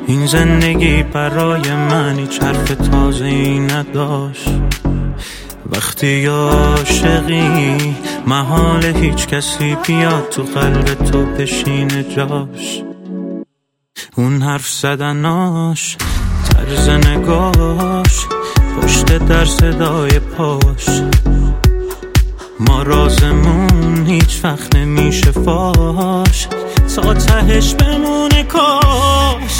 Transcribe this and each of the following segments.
این زندگی برای من هیچ حرف تازه‌ای نداشت. وقتی عاشقی محال هیچ کسی بیاد تو قلب تو بشینه جاش. اون حرف زدناش، طرز نگاش، پشت در صدای پاش، ما رازمون هیچ وقت نمیشه فاش، تا تهش بمونه کاش.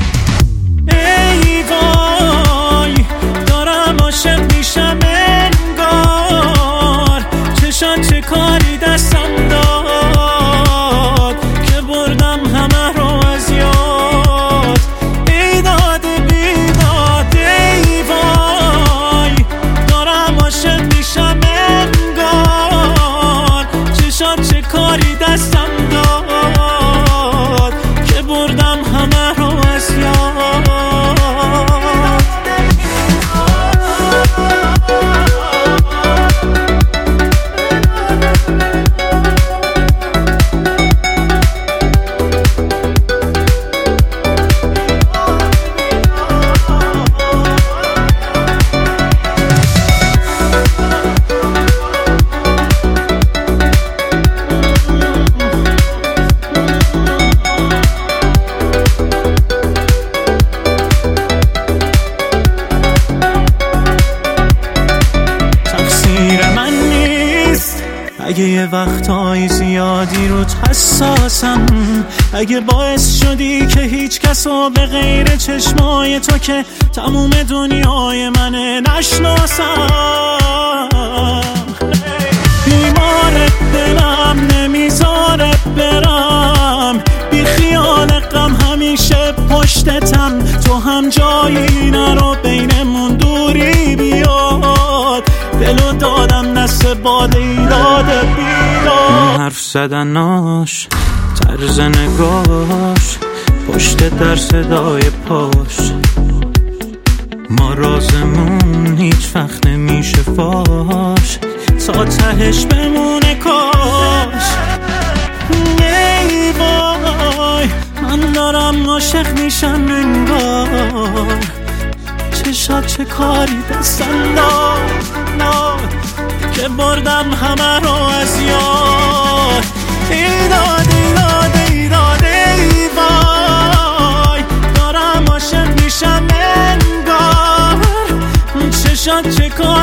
ای وای دارم عاشق میشم انگار، چشان چه کاری دستم داد که بردم همه رو از یاد. بیداد بیداد ای وای دارم عاشق میشم انگار، چشان چه کاری دستم داد که بردم همه رو از یاد. اگه یه وقتهای زیادی روت حساسم، اگه باعث شدی که هیچ کسو به غیر چشمای تو که تموم دنیای منه نشناسم. بیمار دلم نمیذاره برم، بی خیال غم همیشه پشتتم، تو هم جایی نرو بینمون دوری بیاد. دلو دادم نست باد ایراد بیاد. حرف زدناش، طرز نگاش، پشت در صدای پاش، ما رازمون هیچ وقت نمیشه فاش، تا تهش بمونه کاش. ای وای من دارم عاشق میشم انگار، چشات چه کاری دستم داد که بردم همه رو از یاد. ایداد ایداد ایداد ای وای دارم عاشق میشم انگار، چشات چه کاری